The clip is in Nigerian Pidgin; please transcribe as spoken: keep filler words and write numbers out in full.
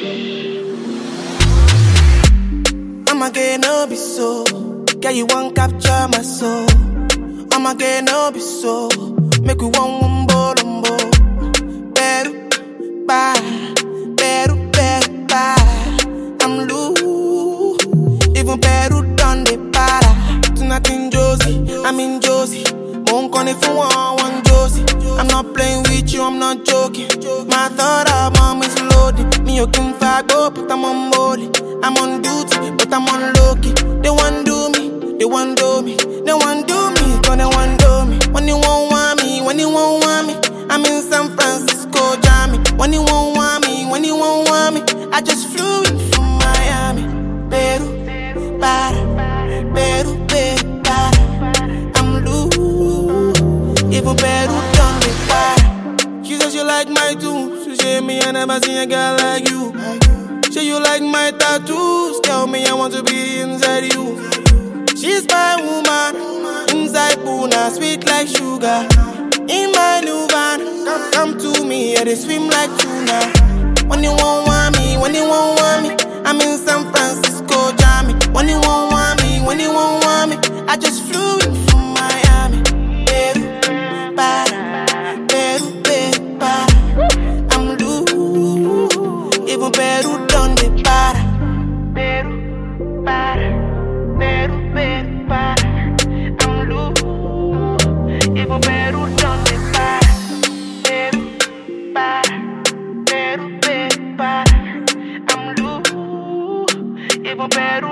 I'ma get no be so. Girl, you won't capture my soul. I'ma get no be so. Make we one one bolombo. Beru, bye. Beru, beru, bye. I'm loose. Even Peru done the para. Tonight in Josie, I'm in Josie. Won't call it for one, one Josie. I'm not playing with you, I'm not joking. My thought of mom is loaded. Me, you can fuck up, but I'm on molly. I'm on duty, but I'm on low-key. They want do me, they want do me. They want do me, cause they want do me. When you won't want me, when you won't want me, I'm in San Francisco, Jammy. When you won't want me, when you won't want me, I just flew in from Miami. Peru, para, Peru, Peru, para. I'm loose, even Peru done me para. She says she like my tunes. She say me I never seen a girl like you. Say you like my tattoos. Tell me I want to be inside you. She's my woman. Inside Puna, sweet like sugar. In my new van, come, come to me, yeah, they swim like tuna. When you won't want me, when you won't want me, I'm in San Francisco, Jammy. When you won't want me, when you won't want me, I just flew in from Miami. Peru, para, Peru, Peru, para. I'm loose, even Peru done the para. Peru, para, Peru, Peru, para. I'm loose, even Peru done the para. Peru, para, Peru, Peru, para. I'm loose, even Peru